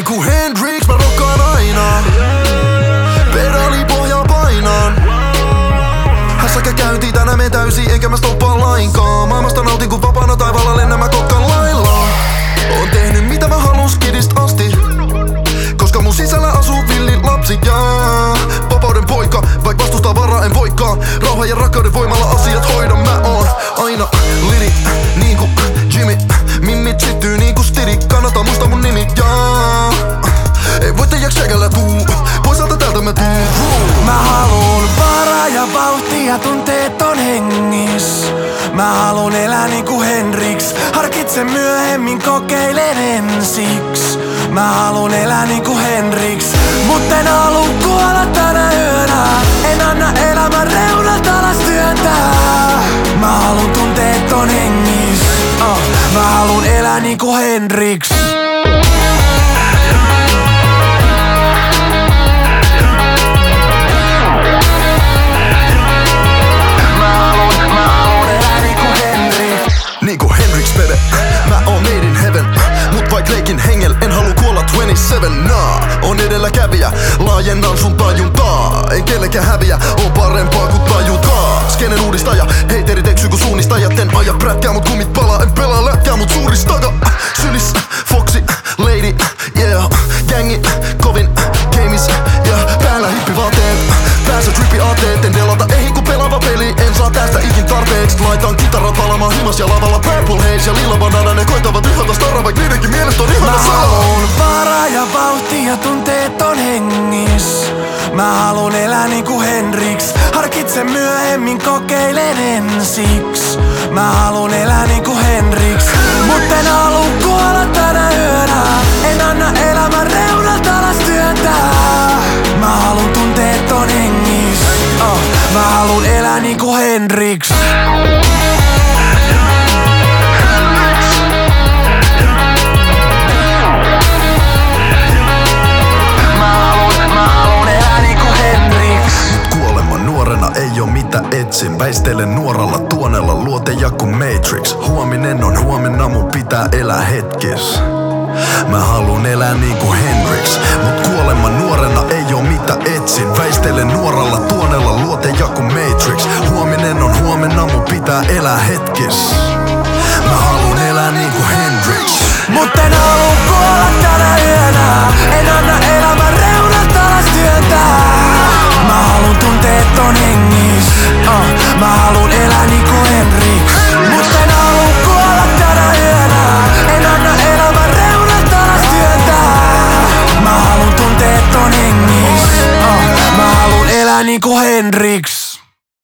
niinku Hendrix, mä rokkaan aina. Pedali pohjaa painaan. Hässäkä käynti, tänään menen täysin, enkä mä stoppaa lainkaan. Maailmasta nautin kun vapaana taivaalla lennän mä kokkan lailla. Oon tehnyt mitä mä halun skidist asti, koska mun sisällä asuu villi lapsi. Ja vapauden poika, vaik vastustaa varaa en voikaan. Rauhan ja rakkauden voimalla asiat hoidan. Mä oon aina liri, niinku Jimmy. Mimmit syttyy niinku stiri, kannattaa muistaa mun nimi. Ja ei voittajaks jäkällä tuu, pois alta täältä mä tuun. Mä haluun varaa ja vauhtia, tunteet on hengis. Mä haluun elää niinku Hendrix, harkitsen myöhemmin, kokeilen ensiks. Mä haluun elää niinku Hendrix, mut en haluu kuolla tänä yönä. En anna elämän reunat alas työntää. Mä haluun tunteet on hengis, mä haluun elää niinku Hendrix. Niinku Hendrix baby, mä oon made in heaven. Mut vaik leikin hengel, en halua kuolla 27, nah. On edelläkävijä, laajennan sun tajuntaa. En kellekään häviä, on parempaa kun tajutaan. Skenen uudistaja, heiterit eksy kun suunnistajat. En aja prätkää mut kumit palaa, en pelaa lätkää mut suuristaja. Sylissä, Foxy, Lady, yeah. Gängi, kovin, games, yeah. Päällä hippivaateet, päässä trippi aateet. En delata eihin kun pelaava peli, en saa tästä ikin tarpeeksi. Laitan kitarat palamaan himas ja lavalla Purple Haze ja lila banana. Ne koitavat ihata staraa, vaik niidenkin mielestä on ihana saa. Mä haluun varaa ja vauhtia, tunteet on hengis. Mä haluun elää niinku Hendrix, harkitsen myöhemmin, kokeilen ensiks. Mä haluun elää niinku Hendrix, mut en haluu kuolla tänä yönä. En anna elämän reunat alas työntää. Mä haluun tunteet on hengis, mä haluun elää niinku Hendrix. Ei oo mitä etsin, väistelen nuoralla tuonella, luoteja ku Matrix. Huominen on huomenna, mun pitää elää hetkis. Mä haluun elää niinku Hendrix, mut kuoleman nuorena ei oo mitä etsin. Väistelen nuoralla tuonella, luoteja ku Matrix. Huominen on huomenna, mun pitää elää hetkis. Mä haluun elää niinku Hendrix, mut en haluu kuolla tänä yönä. En anna elämän reunat alas työntää. Mä haluun tunteet on hengis, mä haluun elää niinku Hendrix, mut en haluu kuolla tänä yönä. En anna elämän reunat alas työntää. Mä haluun tunteet on hengis, mä haluun elää niinku Hendrix.